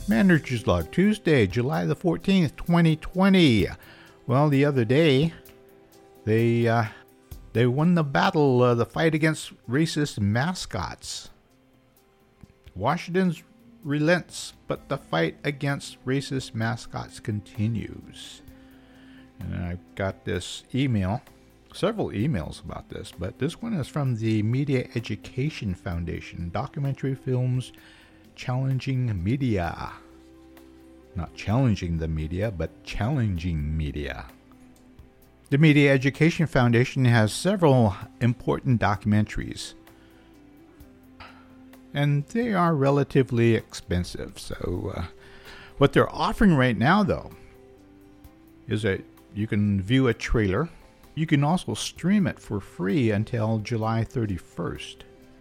Manager's Log, Tuesday, July the 14th, 2020. Well, the other day, they won the battle, the fight against racist mascots. Washington's relents, but the fight against racist mascots continues. And I got this email, several emails about this, but this one is from the Media Education Foundation, Documentary Films Challenging Media. Not challenging the media, but challenging media. The Media Education Foundation has several important documentaries, and they are relatively expensive. So what they're offering right now, though, is that you can view a trailer. You can also stream it for free until July 31st.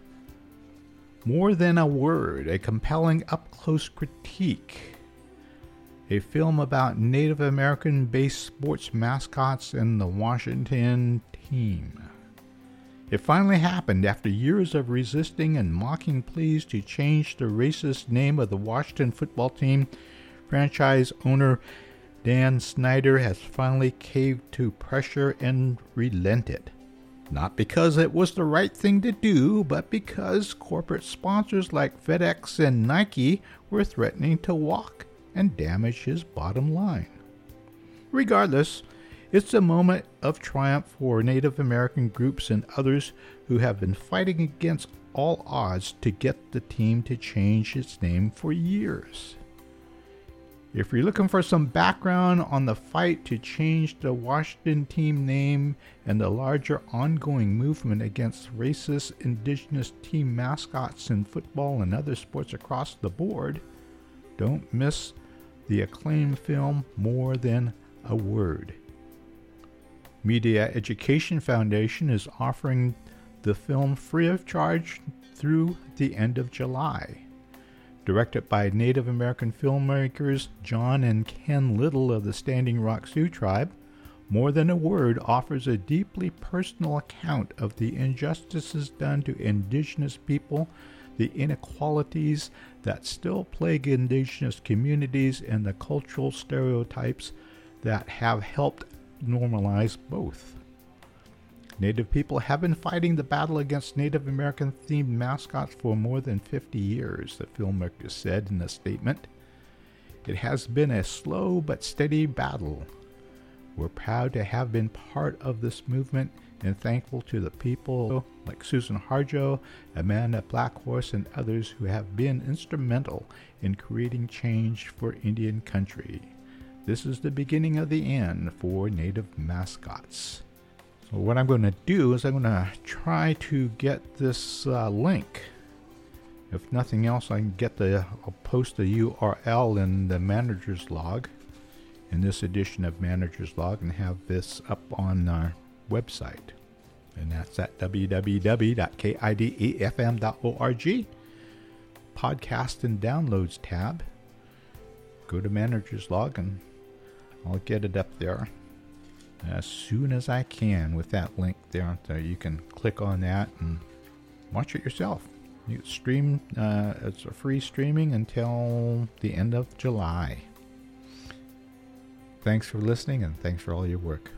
More Than a Word, a compelling up-close critique. A film about Native American-based sports mascots and the Washington team. It finally happened after years of resisting and mocking pleas to change the racist name of the Washington football team. Franchise owner Dan Snyder has finally caved to pressure and relented. Not because it was the right thing to do, but because corporate sponsors like FedEx and Nike were threatening to walk and damage his bottom line. Regardless, it's a moment of triumph for Native American groups and others who have been fighting against all odds to get the team to change its name for years. If you're looking for some background on the fight to change the Washington team name and the larger ongoing movement against racist indigenous team mascots in football and other sports across the board, don't miss the acclaimed film More Than a Word. Media Education Foundation is offering the film free of charge through the end of July. Directed by Native American filmmakers John and Ken Little of the Standing Rock Sioux Tribe, More Than a Word offers a deeply personal account of the injustices done to indigenous people, the inequalities that still plague indigenous communities, and the cultural stereotypes that have helped normalize both. Native people have been fighting the battle against Native American-themed mascots for more than 50 years, the filmmaker said in a statement. It has been a slow but steady battle. We're proud to have been part of this movement and thankful to the people like Susan Harjo, Amanda Blackhorse, and others who have been instrumental in creating change for Indian country. This is the beginning of the end for Native mascots. So what I'm going to do is I'm going to try to get this link. If nothing else, I'll post the URL in the Manager's Log, in this edition of Manager's Log, and have this up on our website. And that's at www.kidefm.org. Podcast and Downloads tab. Go to Manager's Log and I'll get it up there as soon as I can with that link there. So you can click on that and watch it yourself. You can stream, it's a free streaming until the end of July. Thanks for listening and thanks for all your work.